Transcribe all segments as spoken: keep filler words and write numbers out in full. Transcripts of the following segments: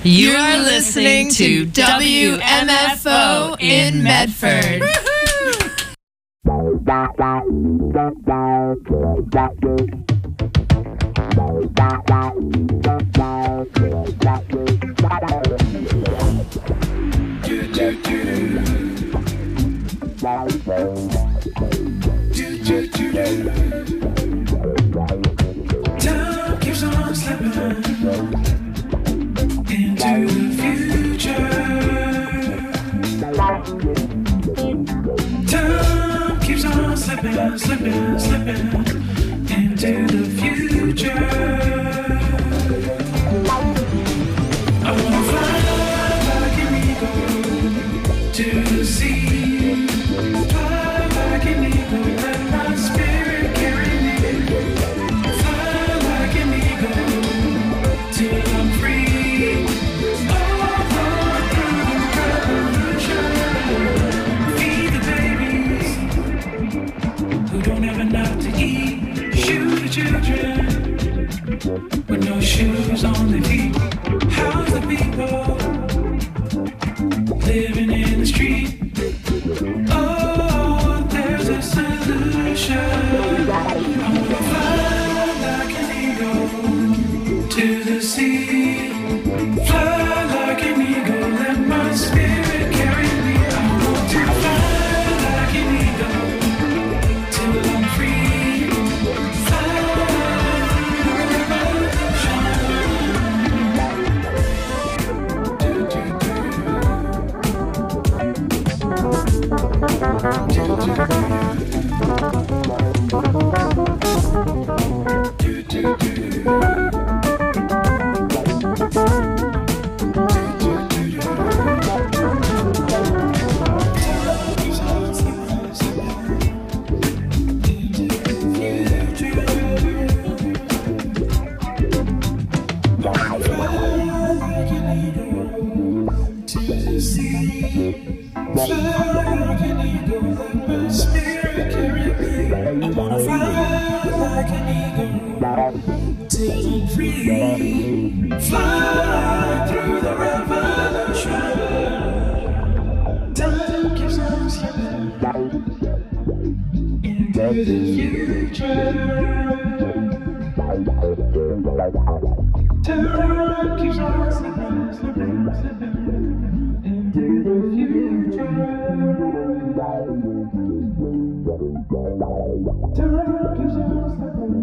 You are listening to W M F O in Medford. Time keeps on slipping into the future. Time keeps on slipping, slipping, slipping into the future. I wanna fly like an eagle to the sea. Fly like an eagle, let my spirit carry me. Fly like an eagle till I'm free. Over through the revolution. Feed the babies who don't have enough to eat. Shoot the children with no shoes on their feet. House the people living in the street. Oh, there's a solution. I wanna fly like an eagle to the sea. Fly like an eagle, let my spirit carry me. I want to fly like an eagle till I'm free. Fly the revolution. Do, do, do. Do, do, do. Do, do, do. Fly through the revolution. Time keeps on slipping into the future. Time keeps on slipping, slipping, slipping into the future. Time keeps on slipping.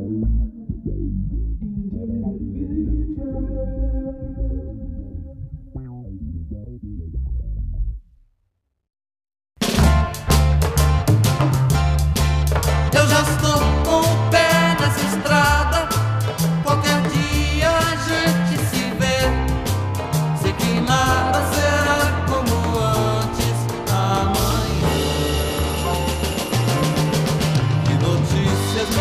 Eu já estou com o pé nessa estrada. Qualquer dia a gente se vê. Sei que nada será como antes amanhã. Que notícias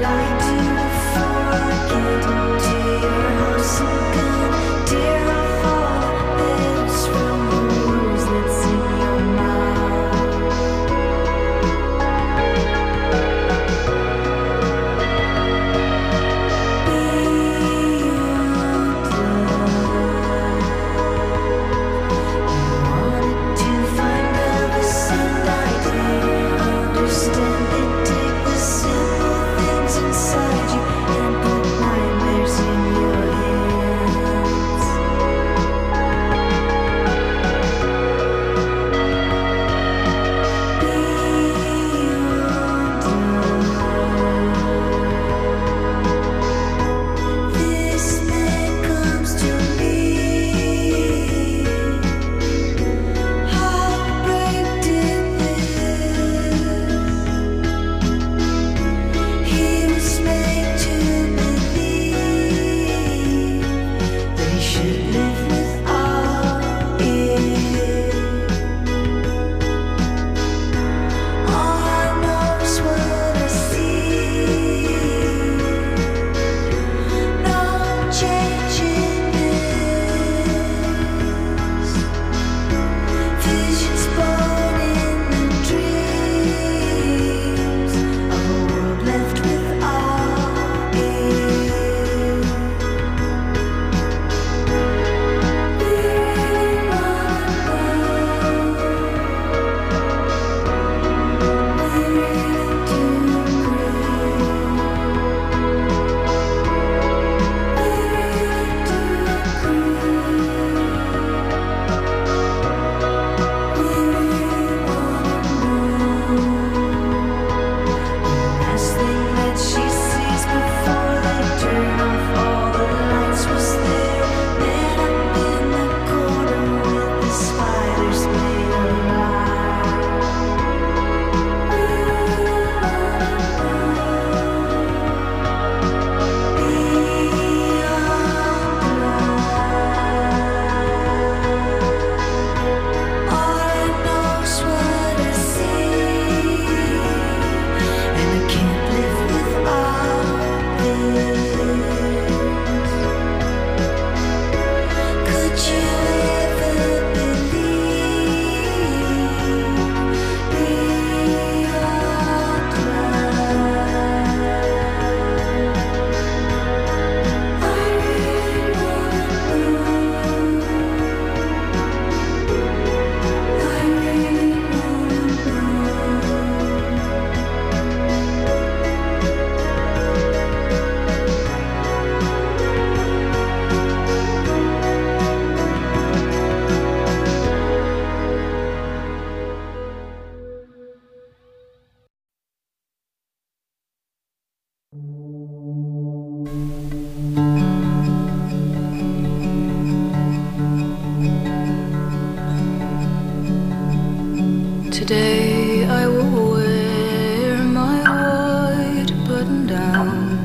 Today I will wear my white button down.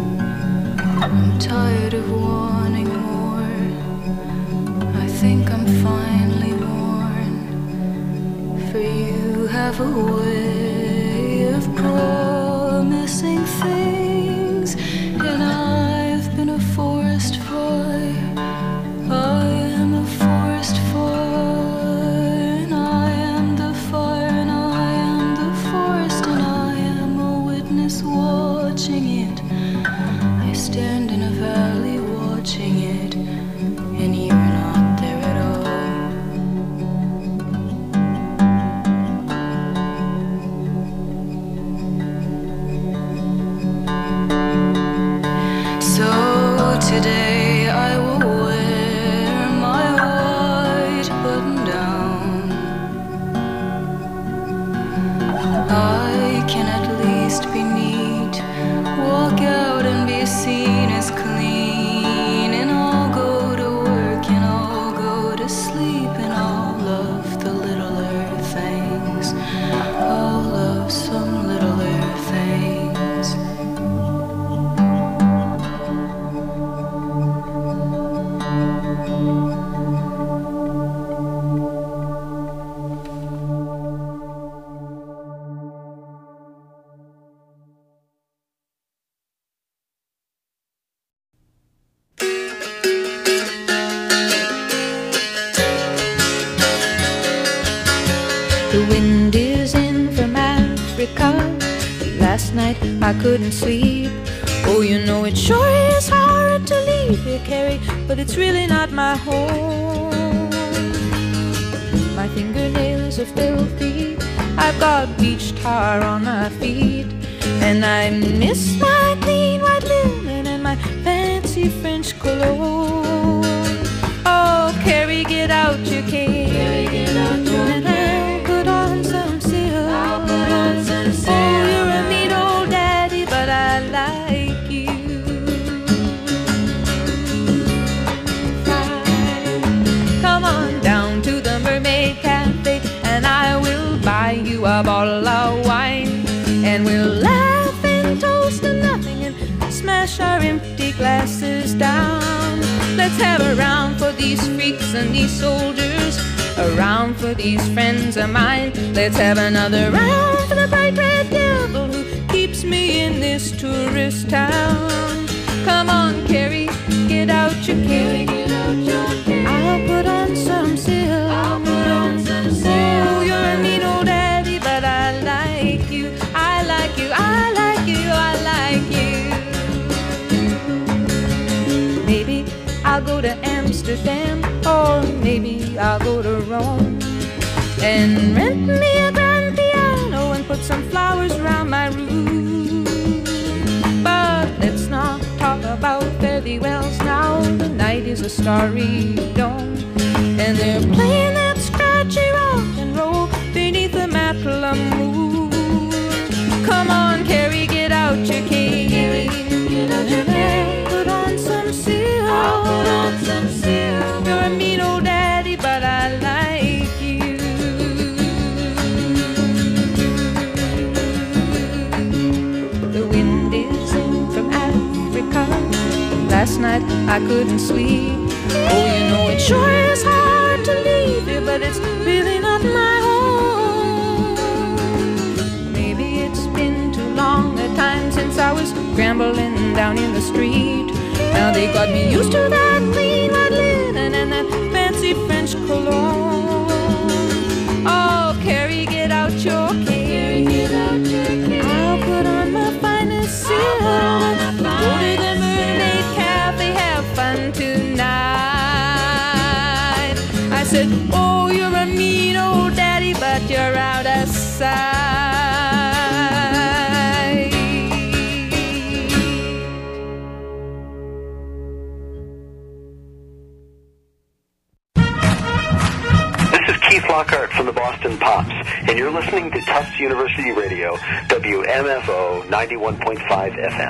I'm tired of wanting more. I think I'm finally born. For you have a way of promising things, and I've been a forest fire. I am a forest fire, and I am the fire, and I am the forest, and I am a witness watching it. I stand in a valley watching it, and you're not there at all. So today I will wear my white button down. I can at least be neat, walk out and be seen as clean, and I'll go to work and I'll go to sleep, and I'll love the littler things. I'll love some littler things. night I couldn't sleep. Oh, you know it sure is hard to leave here, Carrie, but it's really not my home. My fingernails are filthy, I've got beach tar on my feet, and I miss my clean white linen and my fancy French cologne. Oh, Carrie, get out your cane, Carrie, get out your and I'll put on some silk. I'll put on some silk. Oh, you're a neat old daddy, but I like you. Fine. Come on down to the Mermaid Cafe, and I will buy you a bottle of wine, and we'll laugh and toast to nothing and smash our empty glasses down. Let's have a round for these freaks and these soldiers, a round for these friends of mine. Let's have another round for the bright red devil who keeps me in this tourist town. Come on, Carrie, get out your cane. I'll put on some silk. I'll put on some silk. Oh, you're a neat old daddy, but I like you. I like you. I like you. I like you. Maybe I'll go to Amsterdam, or maybe I'll go to Rome, and rent me a grand piano and put some flowers around my room. But let's not talk about fare-thee-wells now. The night is a starry dome, and they're playing that scratchy rock and roll beneath the Matlam moon. Come on, Carrie, get out your cane. Get out your cane. Put on some silk. I'll put on some silk. You're a mean old daddy, but I like you. The wind is in from Africa. Last night I couldn't sleep. Oh, you know it sure is hard to leave here, but it's really not my home. Maybe it's been too long a time since I was scrambling down in the street. Now they got me used to that clean white linen and that fancy French cologne. Oh, Carrie, get out your cane. I'll put on my finest silk. Go to the Mermaid Cafe, have fun tonight. I said, oh, you're a mean old daddy, but you're out of sight. Keith Lockhart from the Boston Pops, and you're listening to Tufts University Radio, W M F O ninety-one point five F M.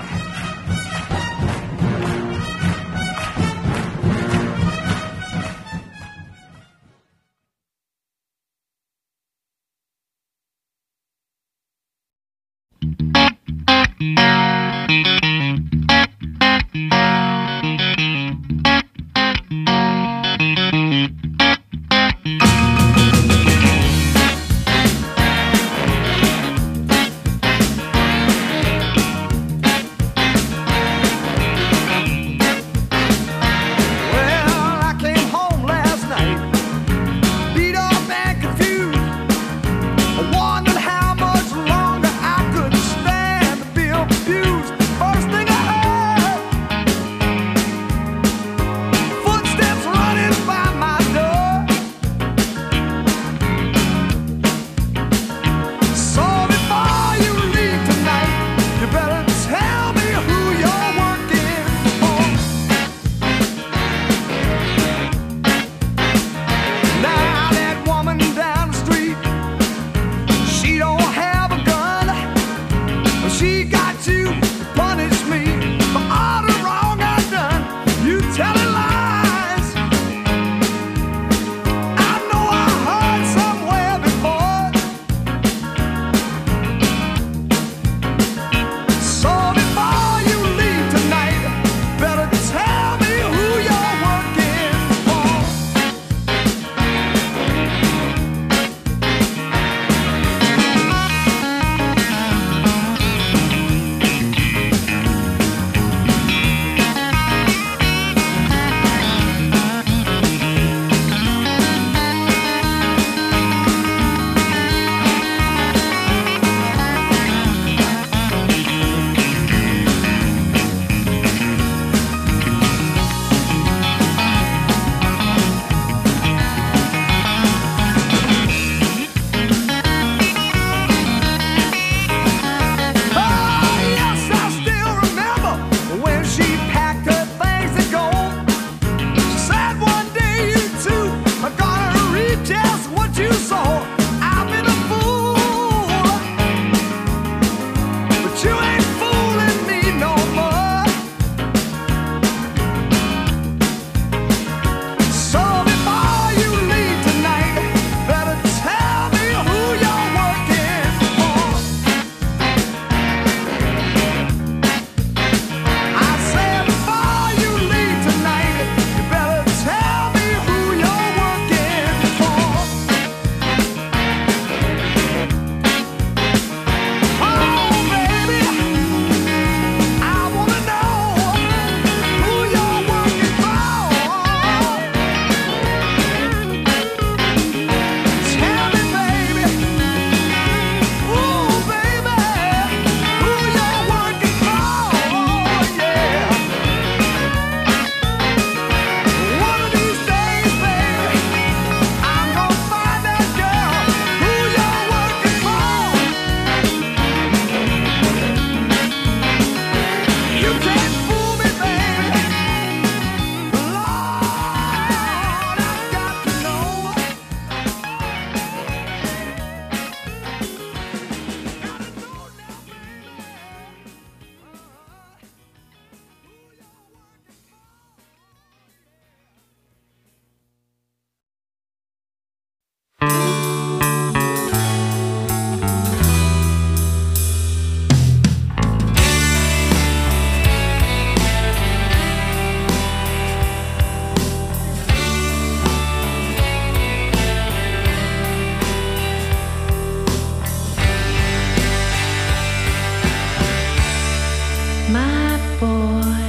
my boy,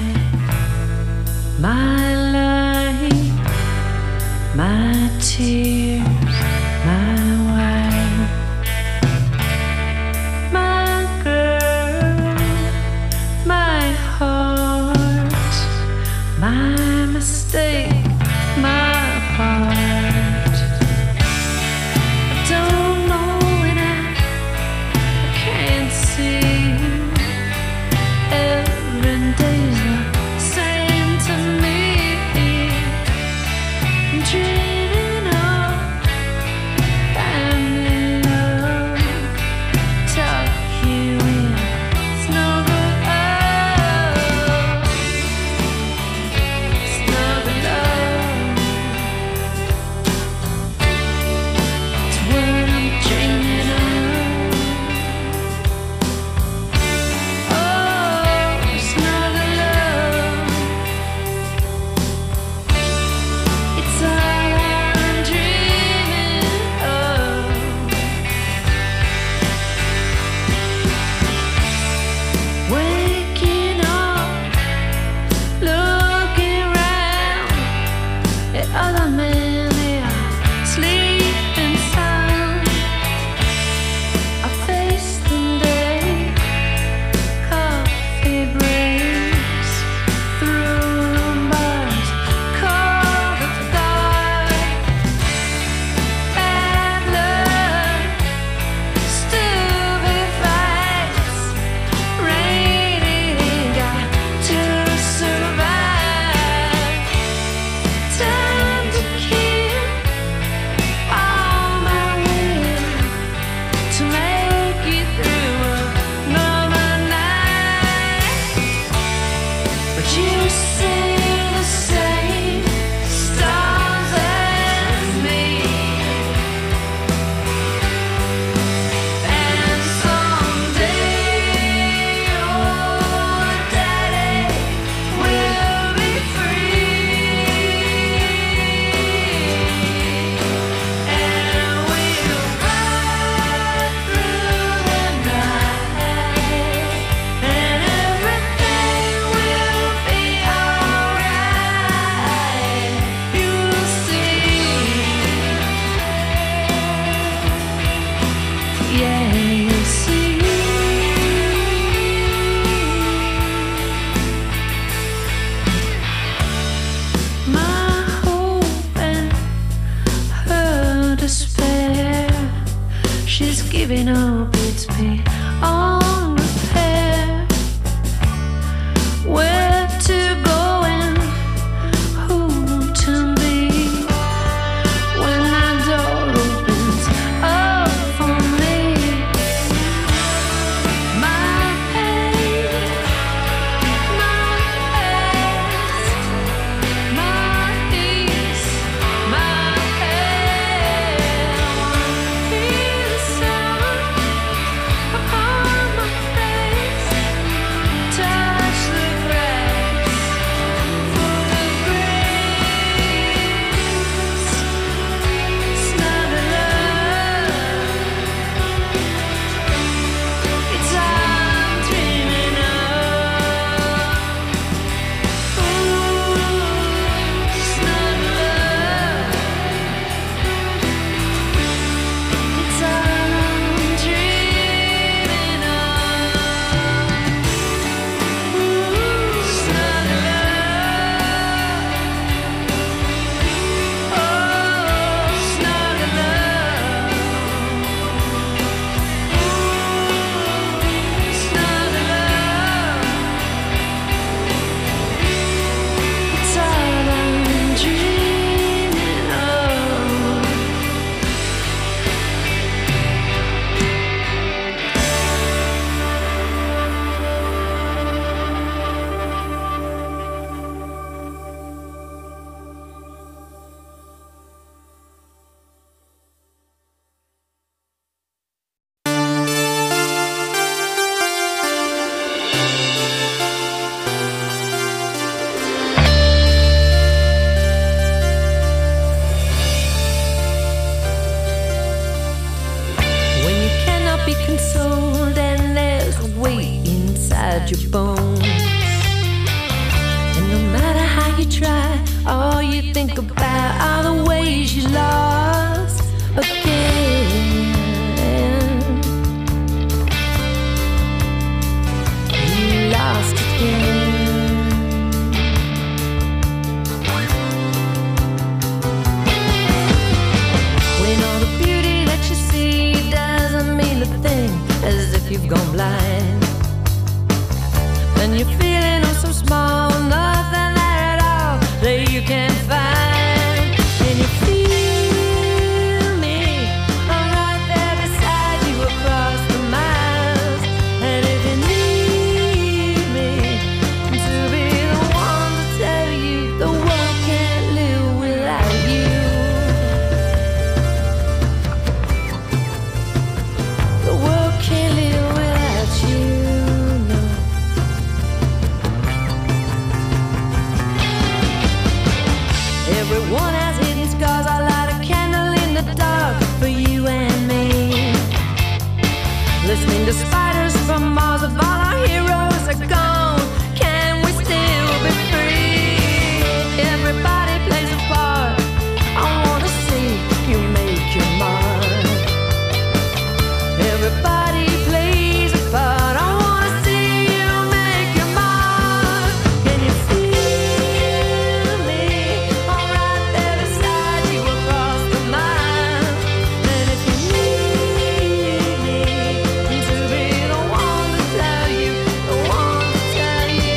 my light, my tears, my wife, my girl, my heart, my mistake, my part. I don't know when I, I can't see. Every day's the same to me. I'm dreaming of family love. Tuck you in, snuggle up, snuggle up. It's what I'm dreaming of. Oh, snuggle up. It's all I'm dreaming of. Waking up, looking round at other men, they are sleeping sound. I face the day, coffee breaks through bars, call the thought. Bad luck, stupid fights, rainy, got to survive. Time to kill all my will to make it through another night. But you see the same stars as me, and someday your daddy will be free, and we'll ride through the night, and everything will be alright. You'll see, yeah, you'll see. My hope and her despair, she's giving up, it's beyond repair. Where to go and who to be when that door opens up for me. My pain, my past, my peace, my pain. Feel the sun upon my face, touch the grass full of grace, snuggle up. It's all I'm dreaming of. Ooh, snuggle up. It's all I'm dreaming of. Ooh, snuggle up. Oh, snuggle up. Ooh, snuggle up. It's all I'm dreaming of. When you cannot be consoled and there's weight inside your bones, you think about all the ways you lost again. You lost again. When all the beauty that you see doesn't mean a thing, as if you've gone blind. And you're feeling oh so small, nothing there at all that you can find. And you feel me, I'm right there beside you across the miles. And if you need me to be the one to tell you the world can't live without you, the world can't live without you, no. Everyone has hidden scars. I light a candle in the dark for you and me. Listening to spiders from Mars, if all our heroes are gone, can we still be free? Everybody plays a part. I wanna see you make your mark. Everybody plays a part. I wanna see you make your mark. Can you feel me? I'm right there beside you across the miles. And if you need me to be the one to tell you, the one to tell you.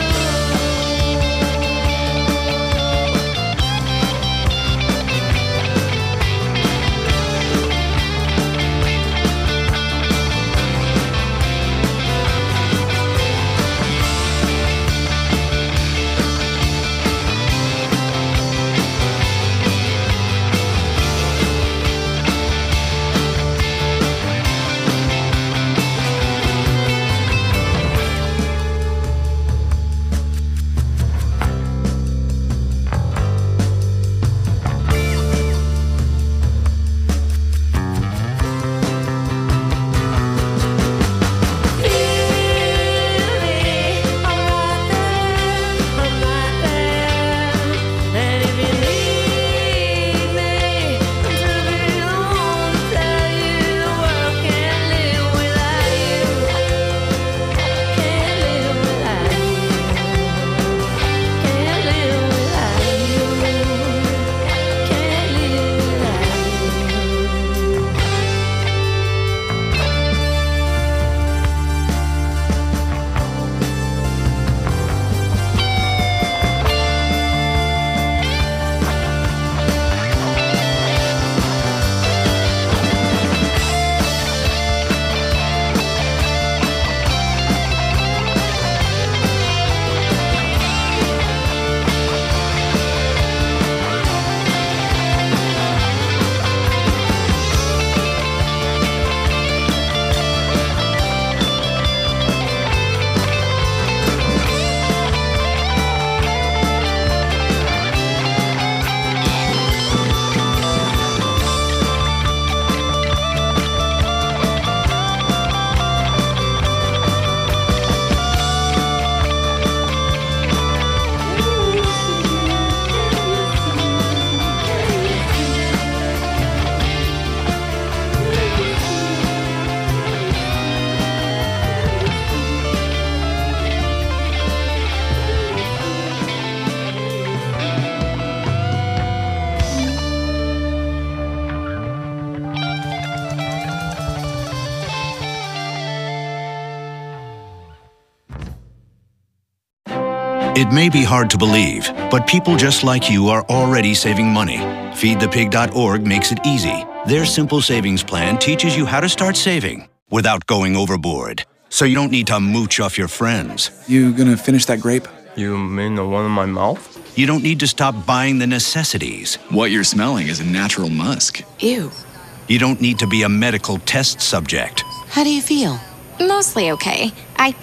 It may be hard to believe, but people just like you are already saving money. feed the pig dot org makes it easy. Their simple savings plan teaches you how to start saving without going overboard, so you don't need to mooch off your friends. You gonna finish that grape? You mean the one in my mouth? You don't need to stop buying the necessities. What you're smelling is a natural musk. Ew. You don't need to be a medical test subject. How do you feel? Mostly okay. I...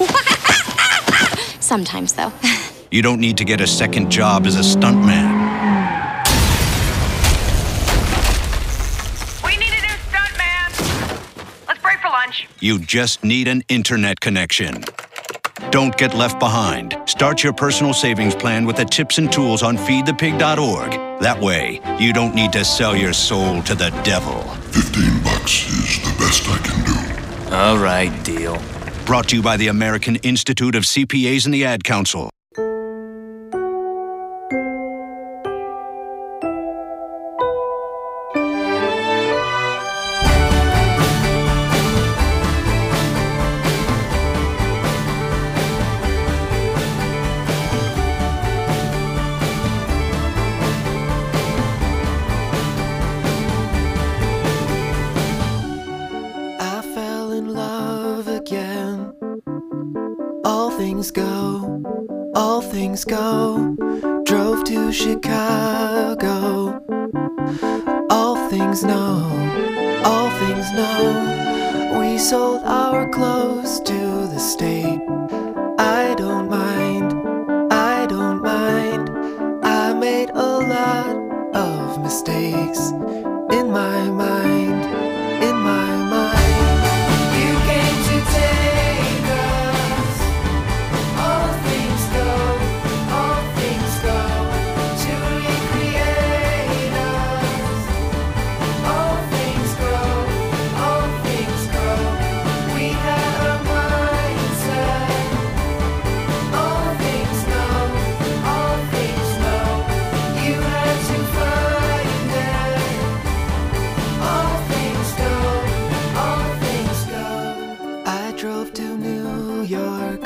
Sometimes, though. You don't need to get a second job as a stuntman. We need a new stuntman. Let's break for lunch. You just need an internet connection. Don't get left behind. Start your personal savings plan with the tips and tools on feed the pig dot org. That way, you don't need to sell your soul to the devil. Fifteen bucks is the best I can do. All right, deal. Brought to you by the American Institute of C P As and the Ad Council. Go, all things go. Drove to Chicago. All things know, all things know. We sold our clothes to the state. I don't mind, I don't mind. I made a lot of mistakes in my mind, in my mind. You came to take us. All things go, all things go, to recreate us. All things grow, all things grow. We had a mindset. All things know, all things know. You had to find it. All things go, all things go. I drove to New York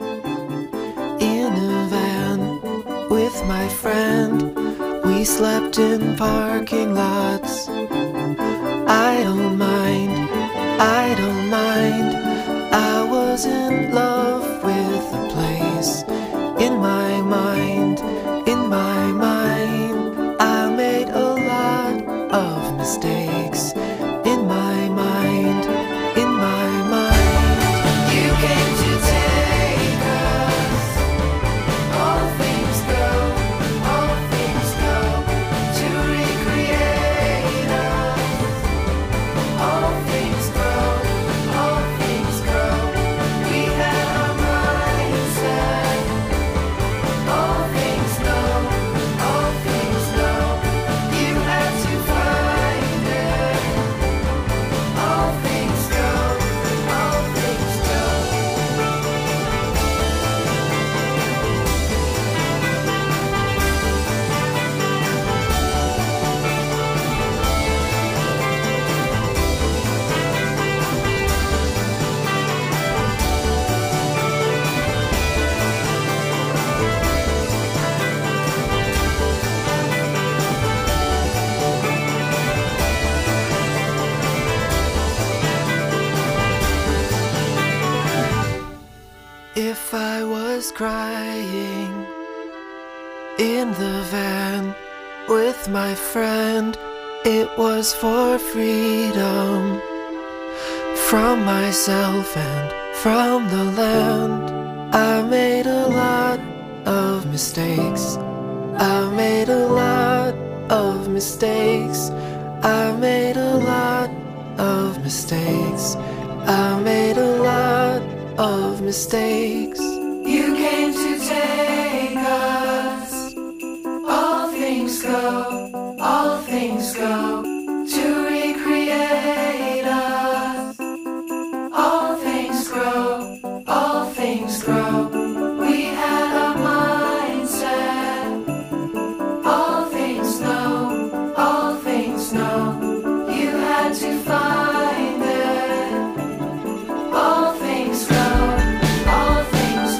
in a van with my friend. We slept in parking lots. I don't mind, I don't mind. I was in love with the place. In my mind, in my mind. I made a lot of mistakes. In my mind, in my mind. You came to take us. All things go, all things go, to recreate us. All things grow, all things grow. We had a mindset. All things know, all things know. You had to find it. All things go, all things go. If I was crying in the van with my friend, it was for freedom from myself and from the land. I made a lot of mistakes. I made a lot of mistakes. I made a lot of mistakes. I made a lot of mistakes. You came to take us. All things go, all things go, to recreate us. All things grow, all things grow. We had a mindset. All things know, all things know. You had to find it. All things go, all things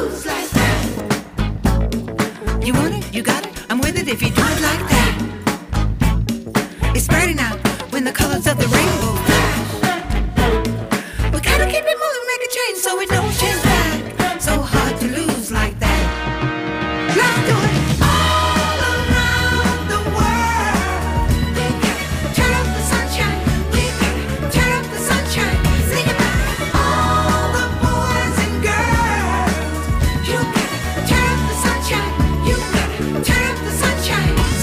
lose like that. You want it, you got it, I'm with it if you do it like that. It's brighter now when the colors of the rainbow flash. We gotta keep it moving, make a change so it don't change back. So hard to lose like that. Let's do it all around the world. We gotta turn up the sunshine. We gotta turn up the sunshine. Sing it back. All the boys and girls. You gotta turn up the sunshine. You gotta turn up the sunshine.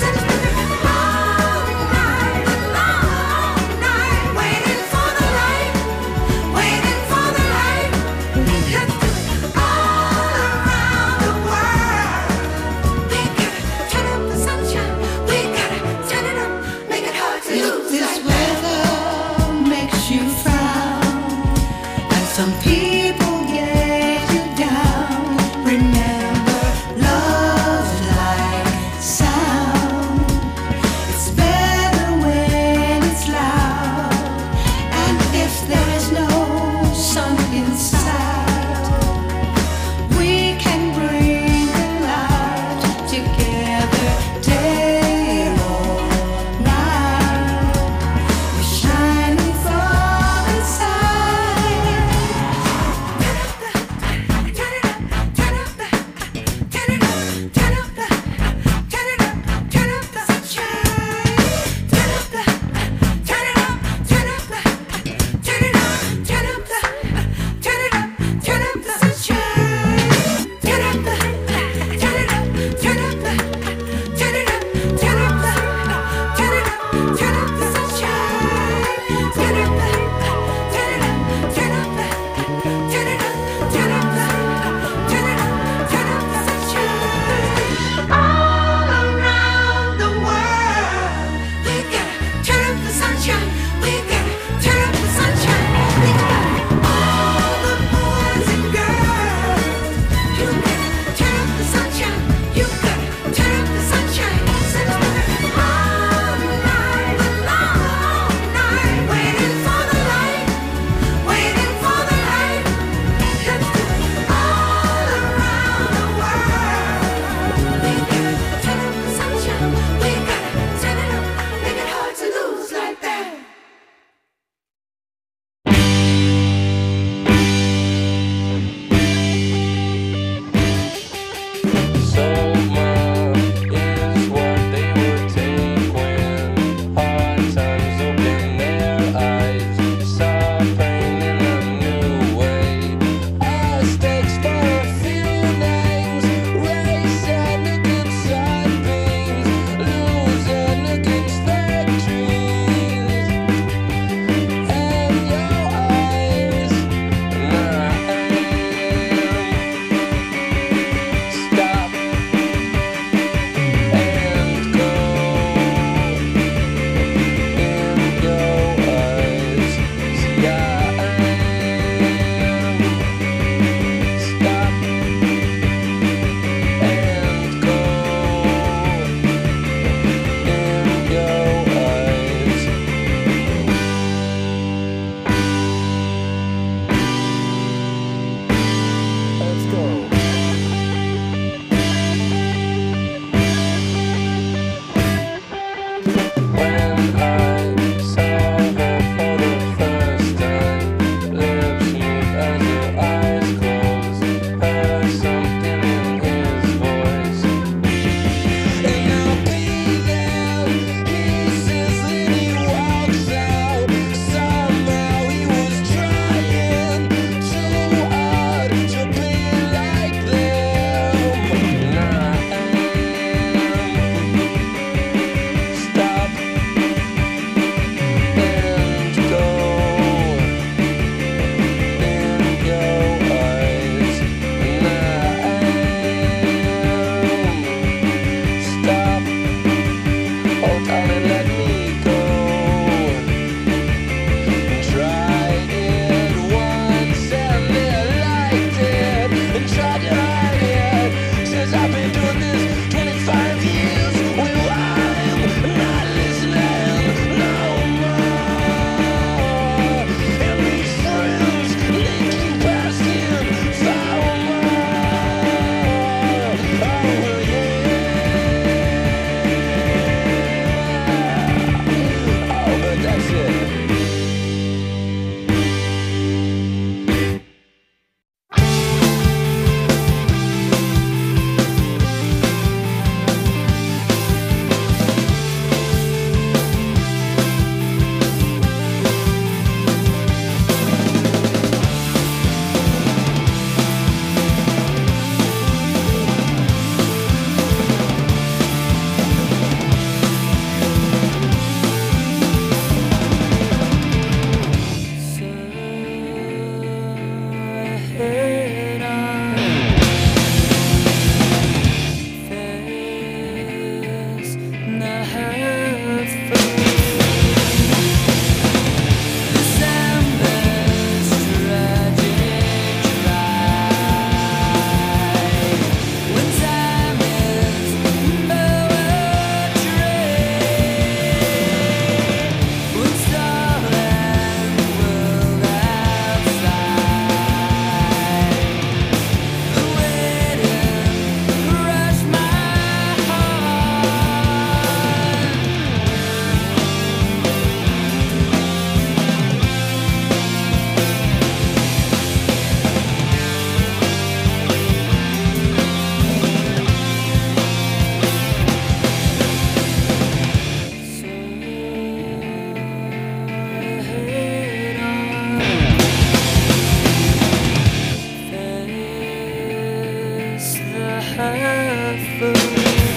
half full.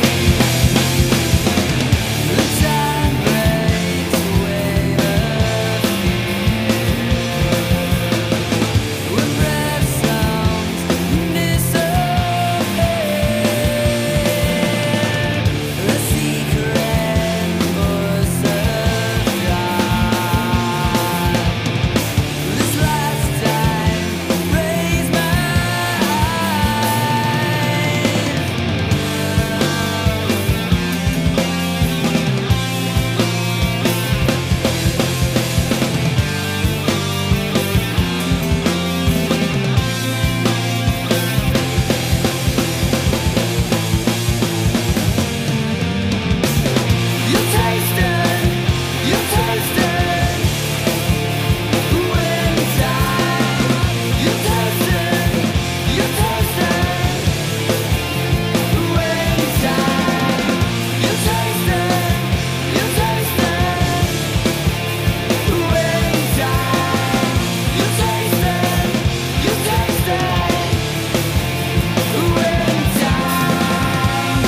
The time breaks away her fear. When breath sounds disappear, the secret voice of God. This last time, raise my You tasted, you tasted when time. You tasted, you tasted when time. You tasted, you tasted when time. You tasted, you tasted when time.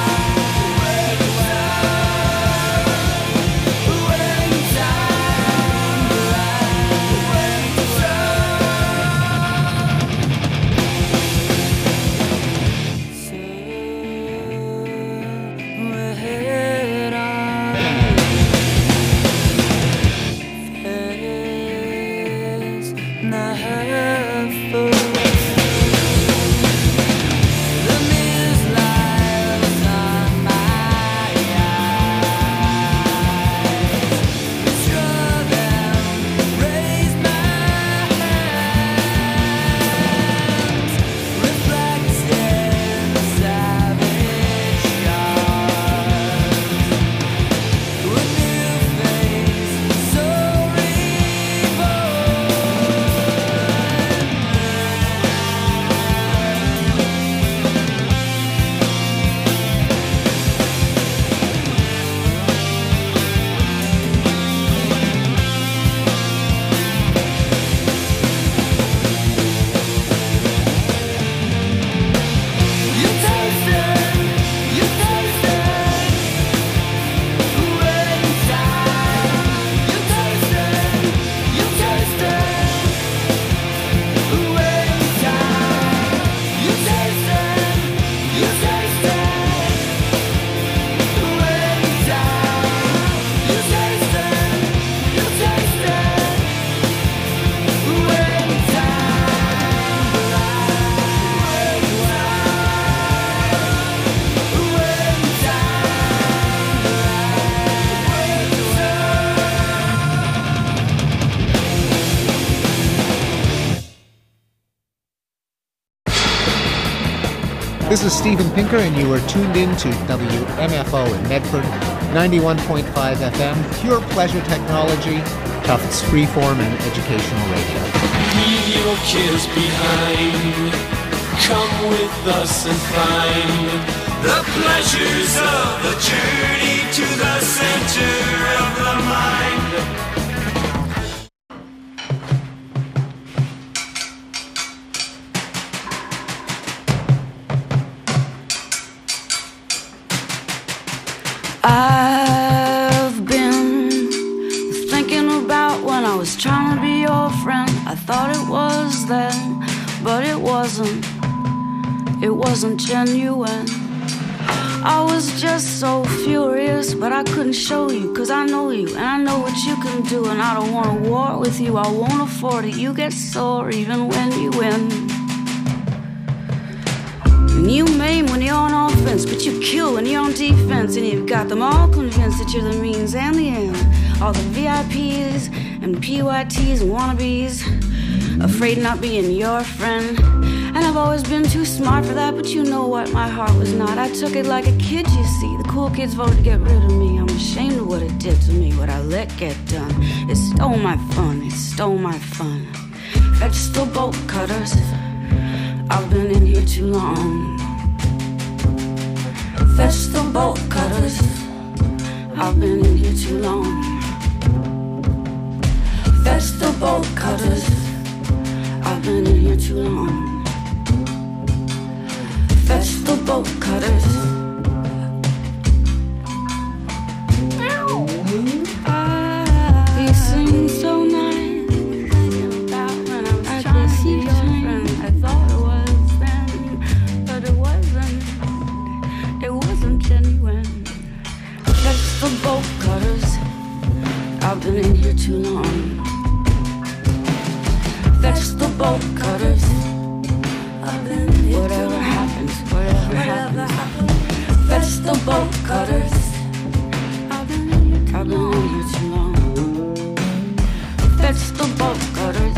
You tasted, you tasted when time. You tasted, you tasted when time. You tasted, you tasted when time. You tasted, you tasted when This is Steven Pinker, and you are tuned in to W M F O in Medford, ninety-one point five F M, pure pleasure technology, Tufts freeform and educational radio. Leave your cares behind. Come with us and find the pleasures of the journey to the center of the mind. I've been thinking about when I was trying to be your friend. I thought it was then, but it wasn't. It wasn't genuine. I was just so furious, but I couldn't show you, cause I know you, and I know what you can do, and I don't want to war with you, I won't afford it. You get sore even when you win. And you maim when you're on offense, but you kill when you're on defense. And you've got them all convinced that you're the means and the end. All the V I Ps and P Y Ts and wannabes, afraid of not being your friend. And I've always been too smart for that, but you know what, my heart was not. I took it like a kid, you see. The cool kids voted to get rid of me. I'm ashamed of what it did to me, what I let get done. It stole my fun, it stole my fun. Fetch the bolt cutters, I've been in here too long. Fetch the bolt cutters, I've been in here too long. Fetch the bolt cutters, I've been in here too long. vegetable cutters. He sings so nice. I could see time. I thought it was then, but it wasn't. It wasn't genuine. Vegetable cutters. I've been in here too long. Vegetable cutters. Whatever happens, whatever happens. Vegetable cutters. I've been in here too long. Vegetable cutters.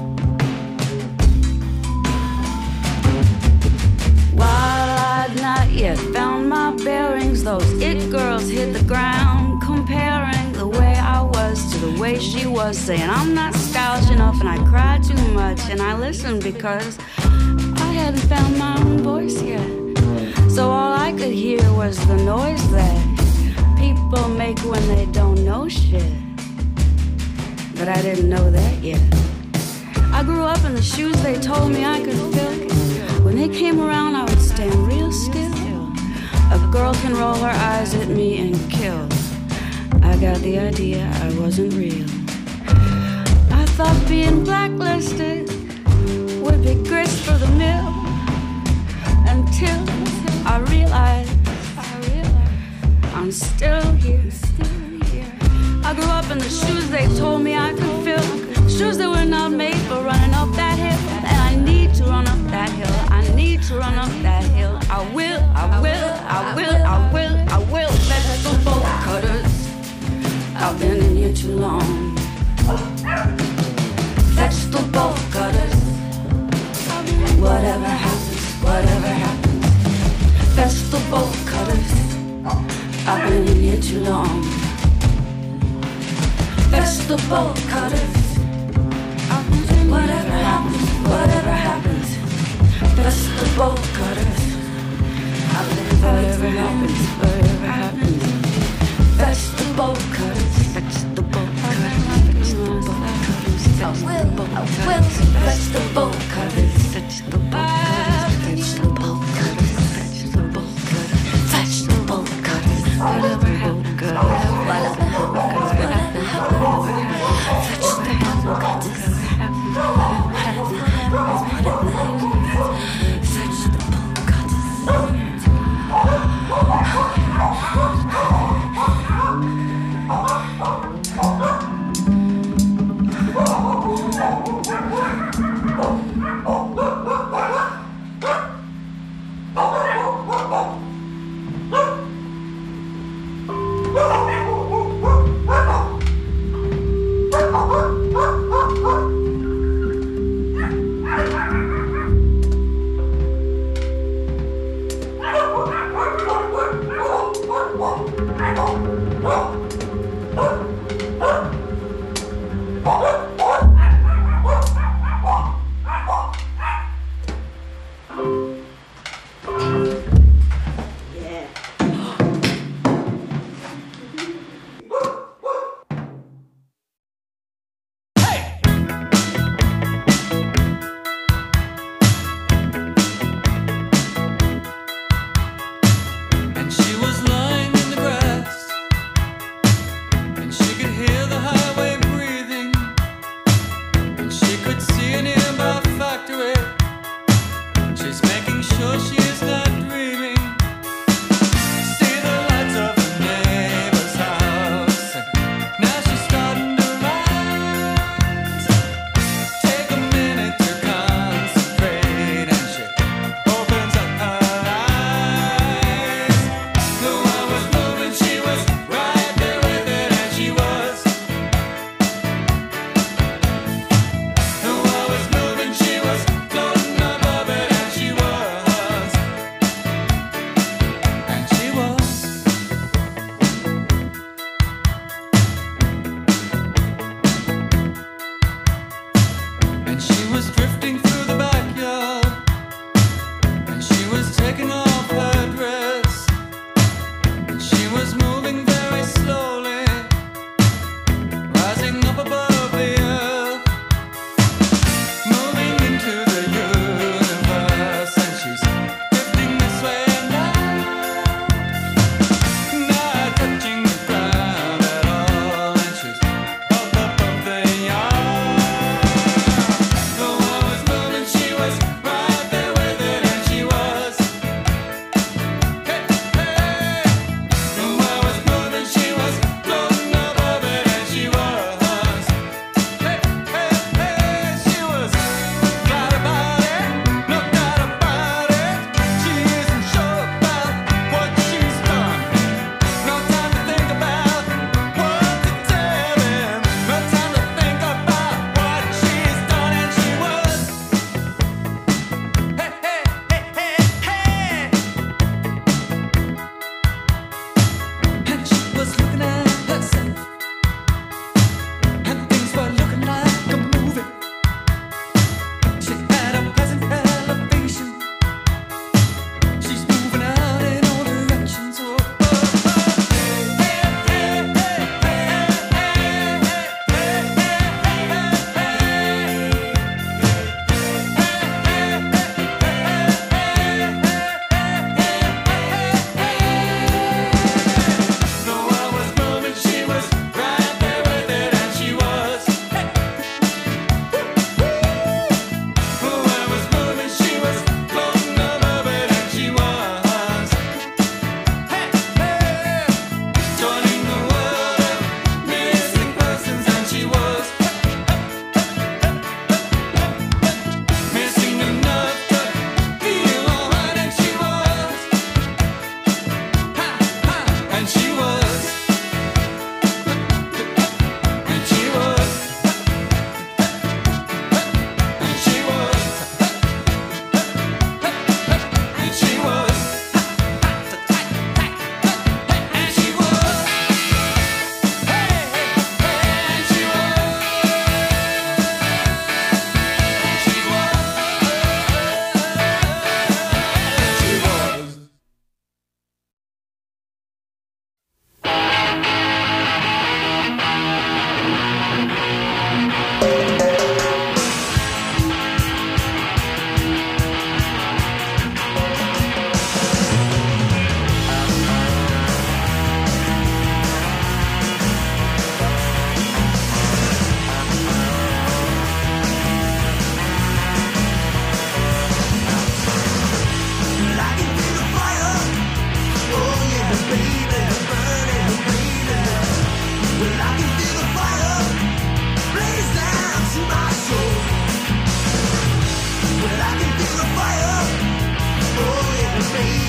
While I'd not yet found my bearings, those it girls hit the ground, comparing the way I was to the way she was, saying I'm not stylish enough and I cry too much, and I listened because I hadn't found my own voice yet. So all I could hear was the noise that people make when they don't know shit. But I didn't know that yet. I grew up in the shoes they told me I could fill. When they came around I would stand real still. A girl can roll her eyes at me and kill. I got the idea I wasn't real. I thought being blacklisted would be grist for the mill, until I realized, I realized I'm still here. I grew up in the shoes they told me I could fill, shoes that were not made for running up that hill, and I need to run up that hill. I need to run up that hill. I will, I will, I will, I will, I will. Vegetable cutters. I've been in here too long. Vegetable cutters. Whatever happens, whatever happens. Vegetable cutters. I've been in here too long. Vegetable cutters. Whatever happens, whatever happens. Vegetable cutters. I've been whatever happens, whatever happens. Vegetable cutters. Vegetable cutters. Vegetable cutters. I will, I will. Vegetable cutters. Vegetable cutters. Vegetable cutters. Vegetable cutters. Vegetable cutters. Whatever happens, whatever happens, whatever happens. Vegetable cutters.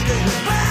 getting back.